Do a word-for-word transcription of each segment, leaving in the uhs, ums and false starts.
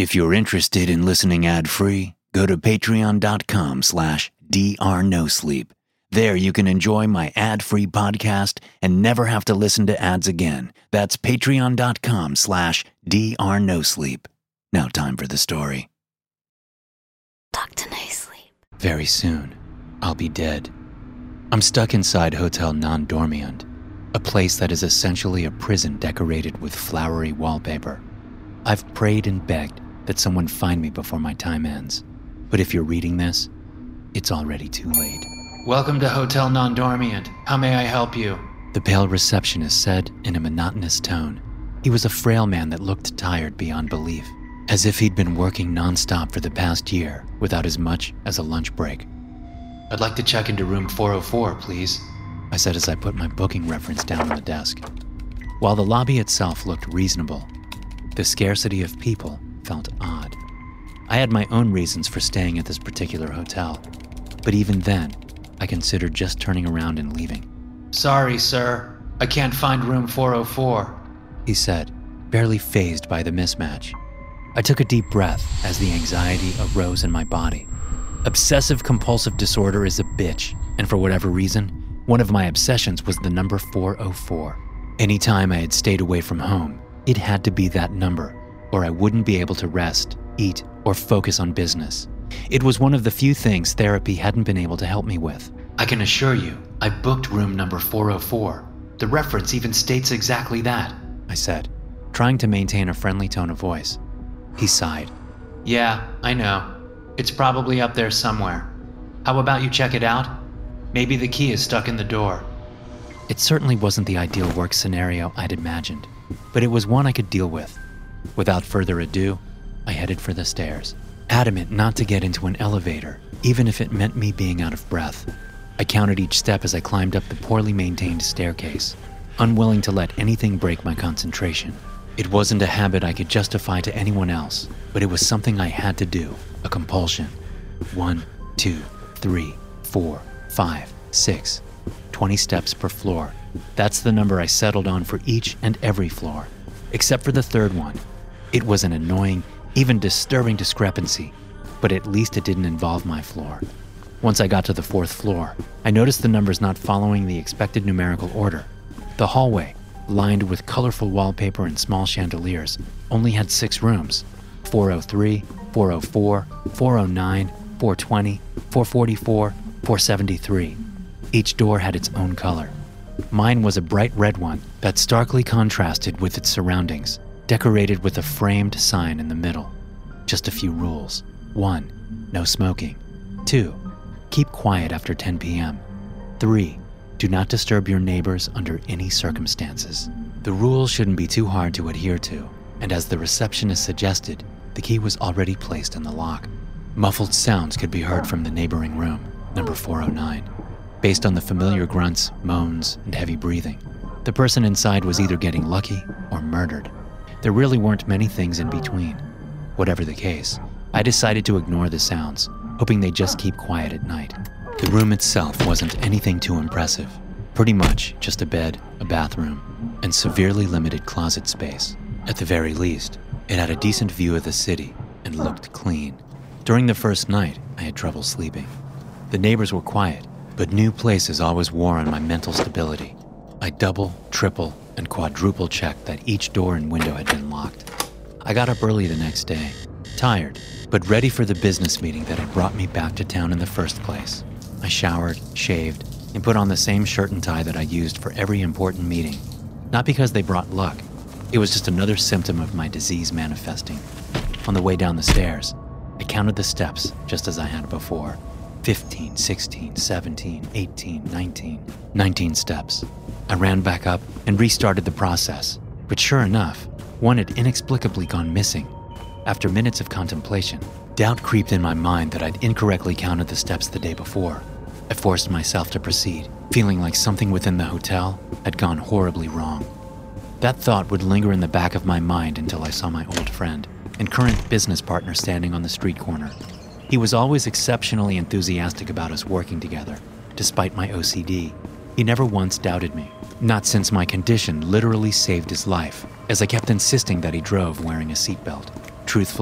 If you're interested in listening ad-free, go to patreon.com slash drnosleep. There you can enjoy my ad-free podcast and never have to listen to ads again. That's patreon.com slash drnosleep. Now time for the story. Doctor No Sleep. Very soon, I'll be dead. I'm stuck inside Hotel Non-Dormient, a place that is essentially a prison decorated with flowery wallpaper. I've prayed and begged that someone find me before my time ends. But if you're reading this, it's already too late. Welcome to Hotel Non-Dormient. How may I help you? The pale receptionist said in a monotonous tone. He was a frail man that looked tired beyond belief, as if he'd been working nonstop for the past year without as much as a lunch break. I'd like to check into room four oh four, please, I said as I put my booking reference down on the desk. While the lobby itself looked reasonable, the scarcity of people felt odd. I had my own reasons for staying at this particular hotel, but even then, I considered just turning around and leaving. Sorry, sir. I can't find room four oh four, he said, barely fazed by the mismatch. I took a deep breath as the anxiety arose in my body. Obsessive-compulsive disorder is a bitch, and for whatever reason, one of my obsessions was the number four oh four. Anytime I had stayed away from home, it had to be that number, or I wouldn't be able to rest, eat, or focus on business. It was one of the few things therapy hadn't been able to help me with. I can assure you, I booked room number four oh four. The reference even states exactly that, I said, trying to maintain a friendly tone of voice. He sighed. Yeah, I know. It's probably up there somewhere. How about you check it out? Maybe the key is stuck in the door. It certainly wasn't the ideal work scenario I'd imagined, but it was one I could deal with. Without further ado, I headed for the stairs, adamant not to get into an elevator, even if it meant me being out of breath. I counted each step as I climbed up the poorly maintained staircase, unwilling to let anything break my concentration. It wasn't a habit I could justify to anyone else, but it was something I had to do, a compulsion. One, two, three, four, five, six. twenty steps per floor. That's the number I settled on for each and every floor, except for the third one. It was an annoying, even disturbing discrepancy, but at least it didn't involve my floor. Once I got to the fourth floor, I noticed the numbers not following the expected numerical order. The hallway, lined with colorful wallpaper and small chandeliers, only had six rooms: four oh three, four oh four, four oh nine, four twenty, four forty-four, four seventy-three. Each door had its own color. Mine was a bright red one that starkly contrasted with its surroundings, decorated with a framed sign in the middle. Just a few rules. One, no smoking. Two, keep quiet after ten p.m. Three, do not disturb your neighbors under any circumstances. The rules shouldn't be too hard to adhere to, and as the receptionist suggested, the key was already placed in the lock. Muffled sounds could be heard from the neighboring room, number four oh nine. Based on the familiar grunts, moans, and heavy breathing, the person inside was either getting lucky or murdered. There really weren't many things in between. Whatever the case, I decided to ignore the sounds, hoping they'd just keep quiet at night. The room itself wasn't anything too impressive. Pretty much just a bed, a bathroom, and severely limited closet space. At the very least, it had a decent view of the city and looked clean. During the first night, I had trouble sleeping. The neighbors were quiet, but new places always wore on my mental stability. I double, triple, and quadruple checked that each door and window had been locked. I got up early the next day, tired, but ready for the business meeting that had brought me back to town in the first place. I showered, shaved, and put on the same shirt and tie that I used for every important meeting. Not because they brought luck. It was just another symptom of my disease manifesting. On the way down the stairs, I counted the steps just as I had before. fifteen, sixteen, seventeen, eighteen, nineteen. nineteen steps. I ran back up and restarted the process, but sure enough, one had inexplicably gone missing. After minutes of contemplation, doubt creeped in my mind that I'd incorrectly counted the steps the day before. I forced myself to proceed, feeling like something within the hotel had gone horribly wrong. That thought would linger in the back of my mind until I saw my old friend and current business partner standing on the street corner. He was always exceptionally enthusiastic about us working together, despite my O C D. He never once doubted me, not since my condition literally saved his life, as I kept insisting that he drove wearing a seatbelt. Truthfully,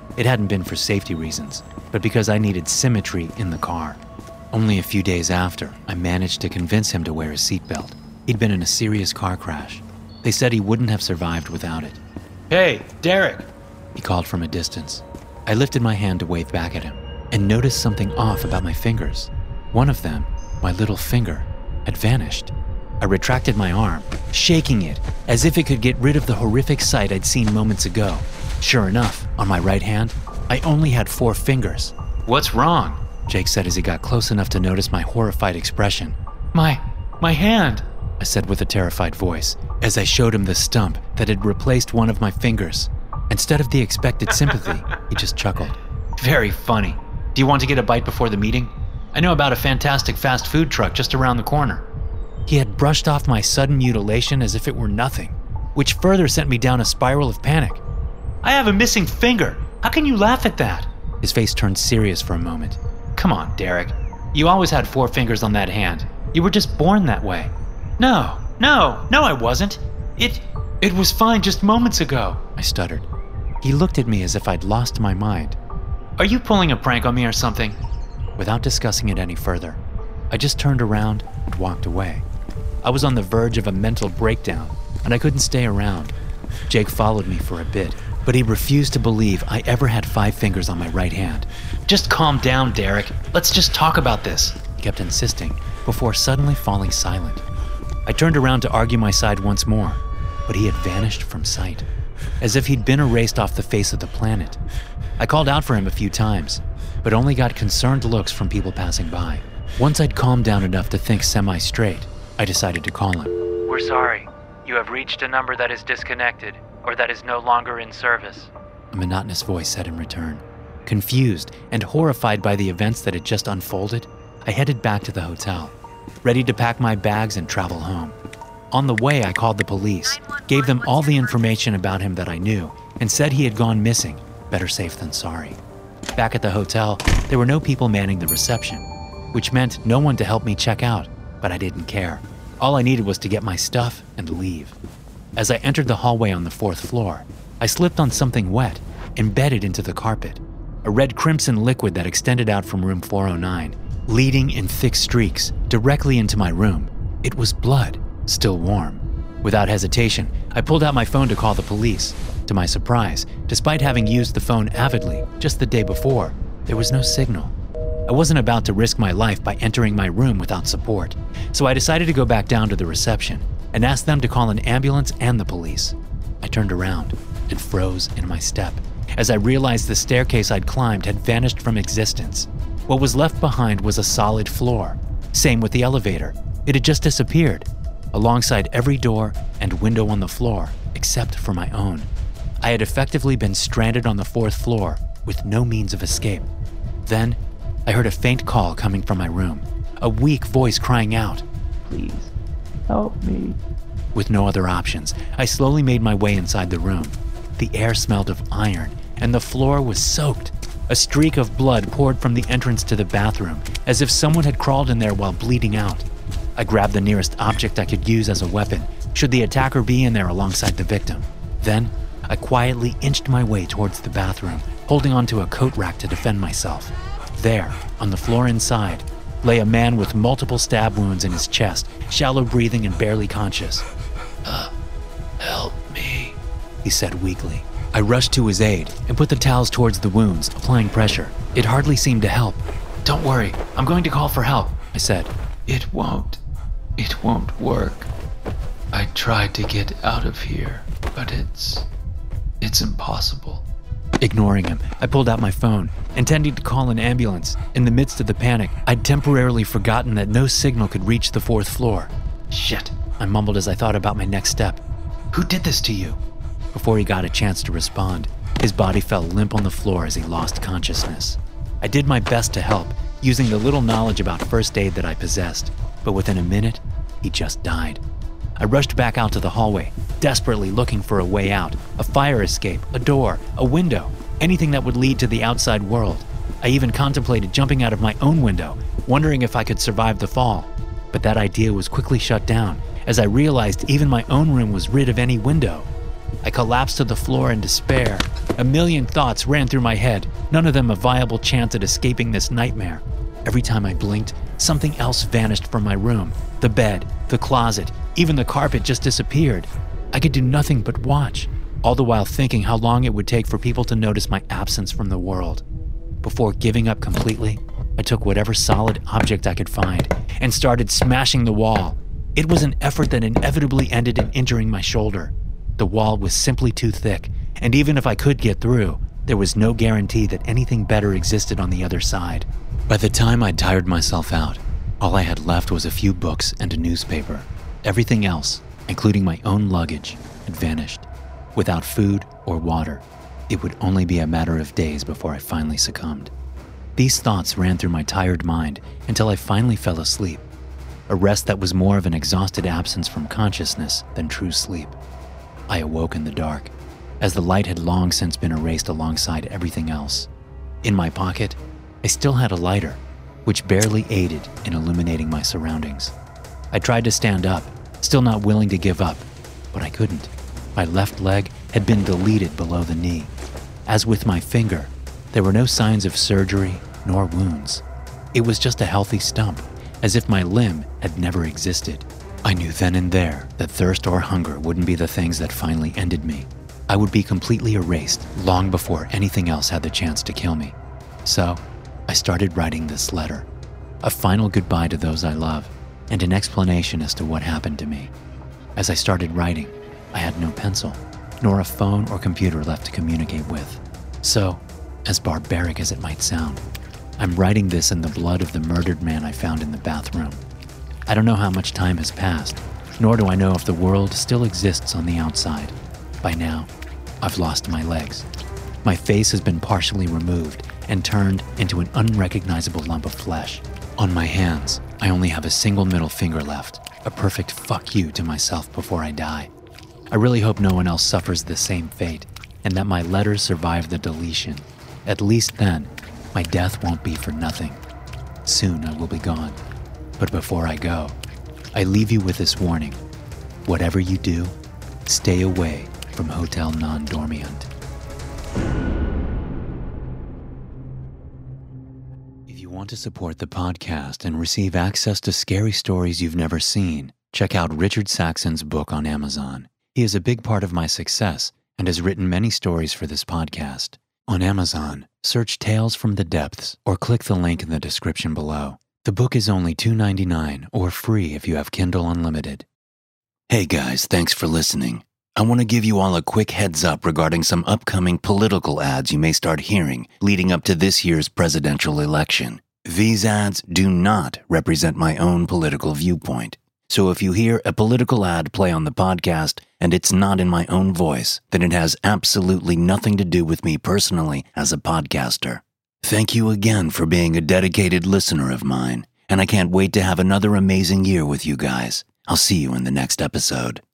It hadn't been for safety reasons, but because I needed symmetry in the car. Only a few days after, I managed to convince him to wear his seatbelt. He'd been in a serious car crash. They said he wouldn't have survived without it. Hey, Derek! He called from a distance. I lifted my hand to wave back at him and noticed something off about my fingers. One of them, my little finger, had vanished. I retracted my arm, shaking it as if it could get rid of the horrific sight I'd seen moments ago. Sure enough, on my right hand, I only had four fingers. What's wrong? Jake said as he got close enough to notice my horrified expression. My, my hand, I said with a terrified voice as I showed him the stump that had replaced one of my fingers. Instead of the expected sympathy, he just chuckled. Very funny. Do you want to get a bite before the meeting? I know about a fantastic fast food truck just around the corner. He had brushed off my sudden mutilation as if it were nothing, which further sent me down a spiral of panic. I have a missing finger. How can you laugh at that? His face turned serious for a moment. Come on, Derek. You always had four fingers on that hand. You were just born that way. No, no, no I wasn't. It, it was fine just moments ago, I stuttered. He looked at me as if I'd lost my mind. Are you pulling a prank on me or something? Without discussing it any further, I just turned around and walked away. I was on the verge of a mental breakdown, and I couldn't stay around. Jake followed me for a bit, but he refused to believe I ever had five fingers on my right hand. Just calm down, Derek. Let's just talk about this, he kept insisting, before suddenly falling silent. I turned around to argue my side once more, but he had vanished from sight, as if he'd been erased off the face of the planet. I called out for him a few times, but only got concerned looks from people passing by. Once I'd calmed down enough to think semi-straight, I decided to call him. We're sorry. You have reached a number that is disconnected, or that is no longer in service, a monotonous voice said in return. Confused and horrified by the events that had just unfolded, I headed back to the hotel, ready to pack my bags and travel home. On the way, I called the police, gave them all the information about him that I knew, and said he had gone missing. Better safe than sorry. Back at the hotel, there were no people manning the reception, which meant no one to help me check out, but I didn't care. All I needed was to get my stuff and leave. As I entered the hallway on the fourth floor, I slipped on something wet, embedded into the carpet, a red crimson liquid that extended out from room four oh nine, leading in thick streaks directly into my room. It was blood, still warm. Without hesitation, I pulled out my phone to call the police. To my surprise, despite having used the phone avidly just the day before, there was no signal. I wasn't about to risk my life by entering my room without support, so I decided to go back down to the reception and ask them to call an ambulance and the police. I turned around and froze in my step as I realized the staircase I'd climbed had vanished from existence. What was left behind was a solid floor. Same with the elevator. It had just disappeared, alongside every door and window on the floor, except for my own. I had effectively been stranded on the fourth floor with no means of escape. Then, I heard a faint call coming from my room, a weak voice crying out, "Please, help me." With no other options, I slowly made my way inside the room. The air smelled of iron, and the floor was soaked. A streak of blood poured from the entrance to the bathroom, as if someone had crawled in there while bleeding out. I grabbed the nearest object I could use as a weapon, should the attacker be in there alongside the victim. Then, I quietly inched my way towards the bathroom, holding onto a coat rack to defend myself. There, on the floor inside, lay a man with multiple stab wounds in his chest, shallow breathing and barely conscious. Uh, help me, he said weakly. I rushed to his aid and put the towels towards the wounds, applying pressure. It hardly seemed to help. Don't worry, I'm going to call for help, I said. It won't. It won't work. I tried to get out of here, but it's... it's impossible. Ignoring him, I pulled out my phone, intending to call an ambulance. In the midst of the panic, I'd temporarily forgotten that no signal could reach the fourth floor. Shit, I mumbled as I thought about my next step. Who did this to you? Before he got a chance to respond, his body fell limp on the floor as he lost consciousness. I did my best to help, using the little knowledge about first aid that I possessed, but within a minute, he just died. I rushed back out to the hallway, desperately looking for a way out, a fire escape, a door, a window, anything that would lead to the outside world. I even contemplated jumping out of my own window, wondering if I could survive the fall. But that idea was quickly shut down, as I realized even my own room was rid of any window. I collapsed to the floor in despair. A million thoughts ran through my head, none of them a viable chance at escaping this nightmare. Every time I blinked, something else vanished from my room. The bed, the closet, even the carpet just disappeared. I could do nothing but watch, all the while thinking how long it would take for people to notice my absence from the world. Before giving up completely, I took whatever solid object I could find and started smashing the wall. It was an effort that inevitably ended in injuring my shoulder. The wall was simply too thick, and even if I could get through, there was no guarantee that anything better existed on the other side. By the time I'd tired myself out, all I had left was a few books and a newspaper. Everything else, including my own luggage, had vanished. Without food or water, it would only be a matter of days before I finally succumbed. These thoughts ran through my tired mind until I finally fell asleep. A rest that was more of an exhausted absence from consciousness than true sleep. I awoke in the dark, as the light had long since been erased alongside everything else. In my pocket, I still had a lighter, which barely aided in illuminating my surroundings. I tried to stand up, still not willing to give up, but I couldn't. My left leg had been deleted below the knee. As with my finger, there were no signs of surgery nor wounds. It was just a healthy stump, as if my limb had never existed. I knew then and there that thirst or hunger wouldn't be the things that finally ended me. I would be completely erased long before anything else had the chance to kill me. So, I started writing this letter, a final goodbye to those I love, and an explanation as to what happened to me. As I started writing, I had no pencil, nor a phone or computer left to communicate with. So, as barbaric as it might sound, I'm writing this in the blood of the murdered man I found in the bathroom. I don't know how much time has passed, nor do I know if the world still exists on the outside. By now, I've lost my legs. My face has been partially removed and turned into an unrecognizable lump of flesh. On my hands, I only have a single middle finger left, a perfect fuck you to myself before I die. I really hope no one else suffers the same fate, and that my letters survive the deletion. At least then, my death won't be for nothing. Soon I will be gone. But before I go, I leave you with this warning. Whatever you do, stay away from Hotel Non-Dormient. If you want to support the podcast and receive access to scary stories you've never seen, check out Richard Saxon's book on Amazon. He is a big part of my success and has written many stories for this podcast. On Amazon, search Tales from the Depths or click the link in the description below. The book is only two dollars and ninety-nine cents or free if you have Kindle Unlimited. Hey guys, thanks for listening. I want to give you all a quick heads up regarding some upcoming political ads you may start hearing leading up to this year's presidential election. These ads do not represent my own political viewpoint. So if you hear a political ad play on the podcast and it's not in my own voice, then it has absolutely nothing to do with me personally as a podcaster. Thank you again for being a dedicated listener of mine, and I can't wait to have another amazing year with you guys. I'll see you in the next episode.